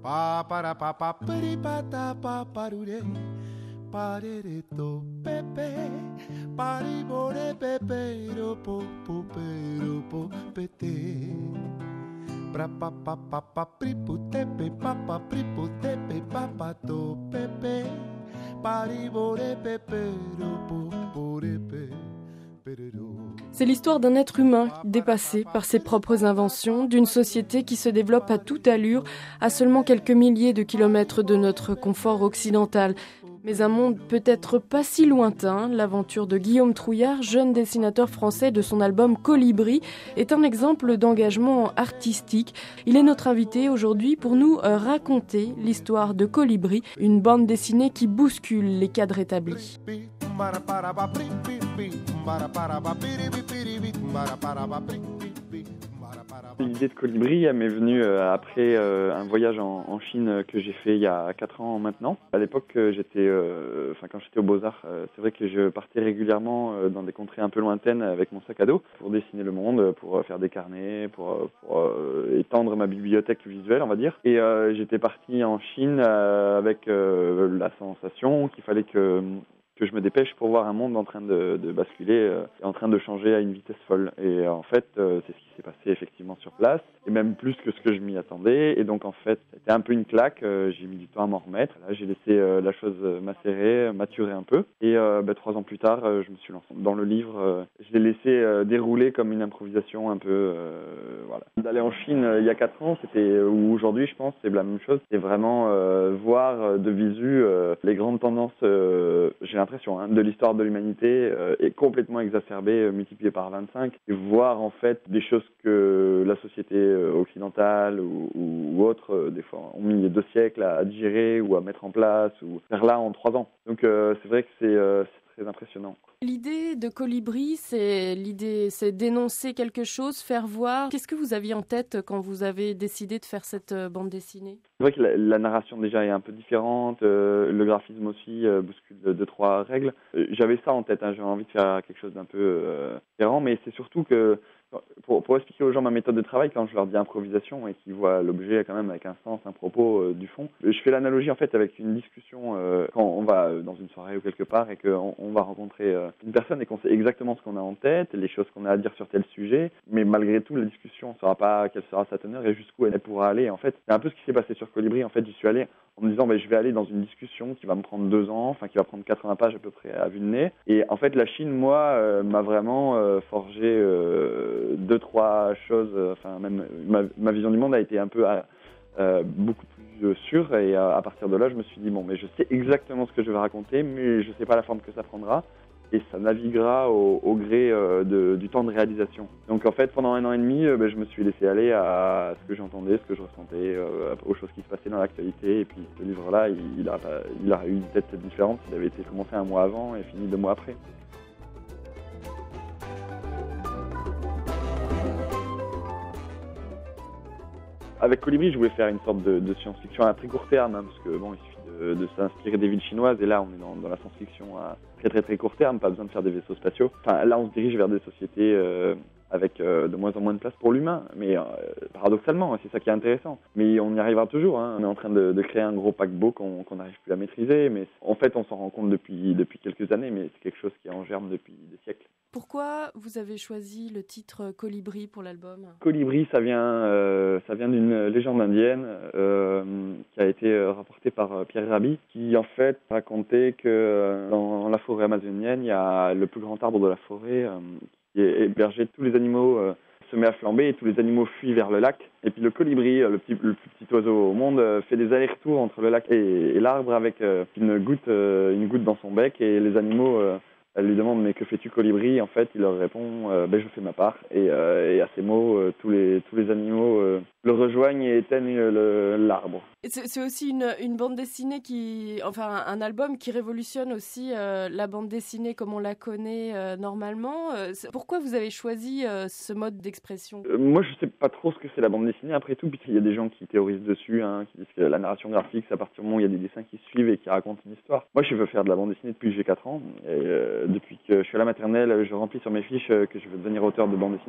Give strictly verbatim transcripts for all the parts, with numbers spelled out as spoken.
Pa para pa pa peri pa ta pa parure parere to pepe pari bore pepe ro po po pero po pete pra pa pa pa pa pri pu tepe pa pa pri pu tepe pa pa to pepe pari bore pepe ro po po repe. C'est l'histoire d'un être humain dépassé par ses propres inventions, d'une société qui se développe à toute allure, à seulement quelques milliers de kilomètres de notre confort occidental. Mais un monde peut-être pas si lointain, l'aventure de Guillaume Trouillard, jeune dessinateur français de son album Colibri, est un exemple d'engagement artistique. Il est notre invité aujourd'hui pour nous raconter l'histoire de Colibri, une bande dessinée qui bouscule les cadres établis. L'idée de Colibri, elle m'est venue après un voyage en, en Chine que j'ai fait il y a quatre ans maintenant. À l'époque, j'étais, euh, enfin quand j'étais aux Beaux-Arts, c'est vrai que je partais régulièrement dans des contrées un peu lointaines avec mon sac à dos pour dessiner le monde, pour faire des carnets, pour, pour euh, étendre ma bibliothèque visuelle, on va dire. Et euh, j'étais parti en Chine euh, avec euh, la sensation qu'il fallait que que je me dépêche pour voir un monde en train de, de basculer, euh, en train de changer à une vitesse folle. Et euh, en fait, euh, c'est ce qui s'est passé effectivement sur place, et même plus que ce que je m'y attendais. Et donc en fait, c'était un peu une claque. Euh, j'ai mis du temps à m'en remettre. Là, j'ai laissé euh, la chose macérer, maturer un peu. Et euh, bah, trois ans plus tard, euh, je me suis lancé dans le livre. Euh, je l'ai laissé euh, dérouler comme une improvisation un peu. Euh, voilà. D'aller en Chine euh, il y a quatre ans, c'était ou aujourd'hui, je pense, c'est la même chose. C'est vraiment euh, voir euh, de visu euh, les grandes tendances. Euh, j'ai l'impression hein, de l'histoire de l'humanité euh, est complètement exacerbée, euh, multipliée par vingt-cinq, et voir en fait des choses que la société euh, occidentale ou, ou, ou autre, euh, des fois, ont mis deux siècles à digérer ou à mettre en place, ou faire là en trois ans. Donc euh, c'est vrai que c'est, euh, c'est très impressionnant. L'idée de Colibri, c'est l'idée, c'est dénoncer quelque chose, faire voir. Qu'est-ce que vous aviez en tête quand vous avez décidé de faire cette bande dessinée ? C'est vrai que la, la narration déjà est un peu différente, euh, le graphisme aussi euh, bouscule deux, deux, trois règles. Euh, j'avais ça en tête, hein, j'avais envie de faire quelque chose d'un peu euh, différent, mais c'est surtout que Pour, pour expliquer aux gens ma méthode de travail, quand je leur dis improvisation et qu'ils voient l'objet quand même avec un sens, un propos euh, du fond, je fais l'analogie en fait avec une discussion euh, quand on va dans une soirée ou quelque part et qu'on on va rencontrer euh, une personne et qu'on sait exactement ce qu'on a en tête, les choses qu'on a à dire sur tel sujet, mais malgré tout la discussion ne saura pas quelle sera sa teneur et jusqu'où elle pourra aller. En fait, c'est un peu ce qui s'est passé sur Colibri. En fait, j'y suis allé en me disant bah, je vais aller dans une discussion qui va me prendre deux ans, enfin qui va prendre quatre-vingts pages à peu près à vue de nez. Et en fait, la Chine, moi, euh, m'a vraiment euh, forgé euh, deux, trois choses. Euh, enfin, même ma, ma vision du monde a été un peu euh, beaucoup plus euh, sûre. Et euh, à partir de là, je me suis dit bon, mais je sais exactement ce que je vais raconter, mais je sais pas la forme que ça prendra. Et ça naviguera au, au gré euh, de, du temps de réalisation. Donc en fait, pendant un an et demi, euh, ben, je me suis laissé aller à ce que j'entendais, ce que je ressentais, euh, aux choses qui se passaient dans l'actualité. Et puis ce livre-là, il, il, a, il a eu une tête différente. Il avait été commencé un mois avant et fini deux mois après. Avec Colibri, je voulais faire une sorte de, de science-fiction à très court terme, hein, parce que bon, il suffit de, de s'inspirer des villes chinoises, et là, on est dans, dans la science-fiction à très très très court terme, pas besoin de faire des vaisseaux spatiaux. Enfin, là, on se dirige vers des sociétés euh, avec euh, de moins en moins de place pour l'humain, mais euh, paradoxalement, c'est ça qui est intéressant. Mais on y arrivera toujours, hein. On est en train de, de créer un gros paquebot qu'on qu'on n'arrive plus à maîtriser, mais en fait, on s'en rend compte depuis, depuis quelques années, mais c'est quelque chose qui est en germe depuis des siècles. Pourquoi vous avez choisi le titre Colibri pour l'album ? Colibri, ça vient, euh, ça vient d'une légende indienne euh, qui a été rapportée par Pierre Rabhi, qui en fait racontait que dans la forêt amazonienne, il y a le plus grand arbre de la forêt euh, qui est hébergé. Tous les animaux euh, se met à flamber et tous les animaux fuient vers le lac. Et puis le colibri, le, petit, le plus petit oiseau au monde, fait des allers-retours entre le lac et, et l'arbre avec euh, une goutte, euh, une goutte dans son bec, et les animaux... Euh, Elle lui demande mais que fais-tu colibri ? En fait, il leur répond euh, ben je fais ma part. Et, euh, et à ces mots, euh, tous les tous les animaux euh, le rejoignent et éteignent le, l'arbre. C'est, c'est aussi une une bande dessinée qui, enfin un, un album qui révolutionne aussi euh, la bande dessinée comme on la connaît euh, normalement. Euh, pourquoi vous avez choisi euh, ce mode d'expression ? euh, Moi, je sais pas trop ce que c'est la bande dessinée après tout, puisqu'il y a des gens qui théorisent dessus, hein, qui disent que la narration graphique, c'est à partir du moment où il y a des dessins qui suivent et qui racontent une histoire. Moi, je veux faire de la bande dessinée depuis que j'ai quatre ans. Et, euh, depuis que je suis à la maternelle, je remplis sur mes fiches que je veux devenir auteur de bande dessinée.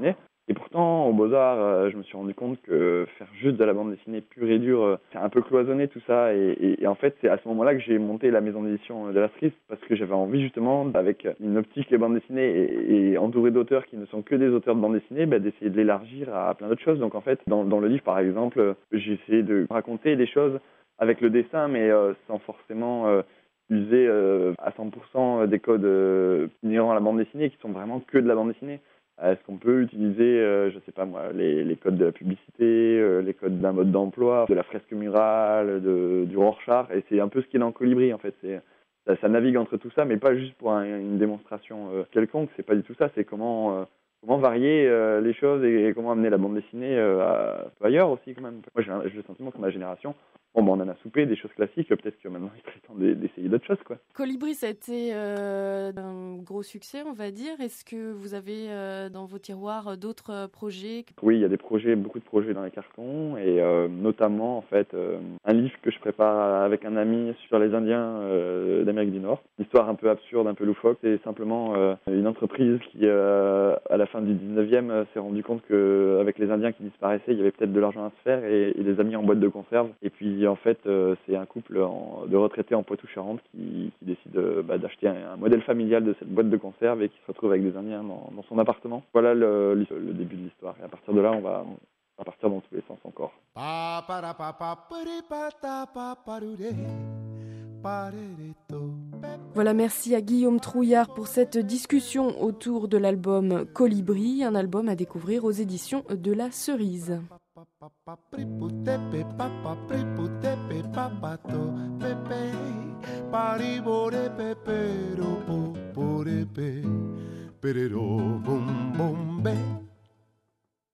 Et pourtant, aux Beaux-Arts, euh, je me suis rendu compte que faire juste de la bande dessinée pure et dure, euh, c'est un peu cloisonné tout ça. Et, et, et en fait, c'est à ce moment-là que j'ai monté la maison d'édition de l'Astris, parce que j'avais envie justement, avec une optique les bandes dessinées et, et entouré d'auteurs qui ne sont que des auteurs de bande dessinée, bah, d'essayer de l'élargir à plein d'autres choses. Donc en fait, dans, dans le livre, par exemple, j'ai essayé de raconter des choses avec le dessin, mais euh, sans forcément euh, user euh, à cent pour cent des codes euh, inhérents à la bande dessinée, qui sont vraiment que de la bande dessinée. Est-ce qu'on peut utiliser, euh, je sais pas moi, les, les codes de la publicité, euh, les codes d'un mode d'emploi, de la fresque murale, de, du Rorschach, et c'est un peu ce qu'il y a dans Colibri en fait. C'est, ça, ça navigue entre tout ça, mais pas juste pour un, une démonstration euh, quelconque. C'est pas du tout ça. C'est comment, euh, comment varier euh, les choses et, et comment amener la bande dessinée euh, à, ailleurs aussi quand même. Moi, j'ai, j'ai le sentiment que ma génération, bon, ben, on en a soupé des choses classiques. Peut-être que maintenant, il serait temps d'essayer d'autres choses, quoi. Colibri, ça a été euh, un gros succès, on va dire. Est-ce que vous avez euh, dans vos tiroirs d'autres projets ? Oui, il y a des projets, beaucoup de projets dans les cartons, et euh, notamment, en fait, euh, un livre que je prépare avec un ami sur les Indiens euh, d'Amérique du Nord. Histoire un peu absurde, un peu loufoque. C'est simplement euh, une entreprise qui, euh, à la fin du dix-neuvième, euh, s'est rendu compte qu'avec les Indiens qui disparaissaient, il y avait peut-être de l'argent à se faire, et il les a mis en boîte de conserve. Et puis, en fait, euh, c'est un couple en, de retraités en Poitou-Charentes qui, qui décide euh, bah, d'acheter un, un modèle familial de cette boîte de conserve et qui se retrouve avec des Indiens dans, dans son appartement. Voilà le, le début de l'histoire. Et à partir de là, on va, on va partir dans tous les sens encore. Voilà, merci à Guillaume Trouillard pour cette discussion autour de l'album Colibri, un album à découvrir aux éditions de La Cerise. Pero bum bum be